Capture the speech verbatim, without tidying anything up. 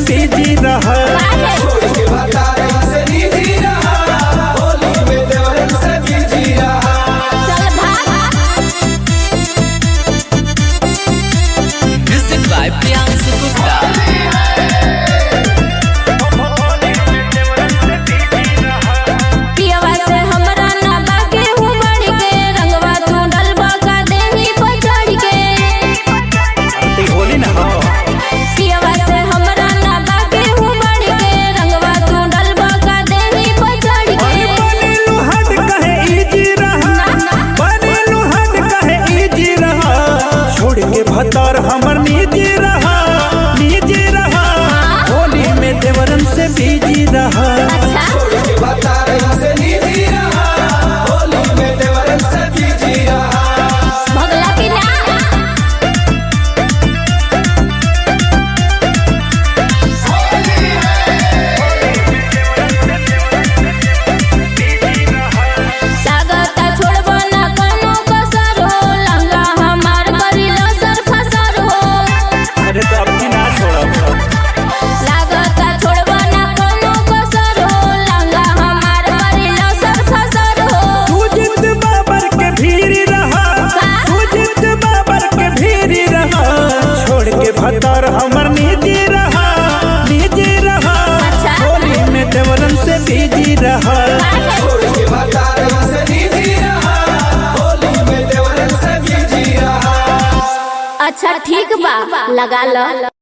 Busy रहा। भतार हमर निजी रहा निजी रहा होली में देवरन से बिजी रहा। भतार हमर निजी रहा निजी रहा होली में देवरन से बिजी रहा। अच्छा ठीक बा लगा लो।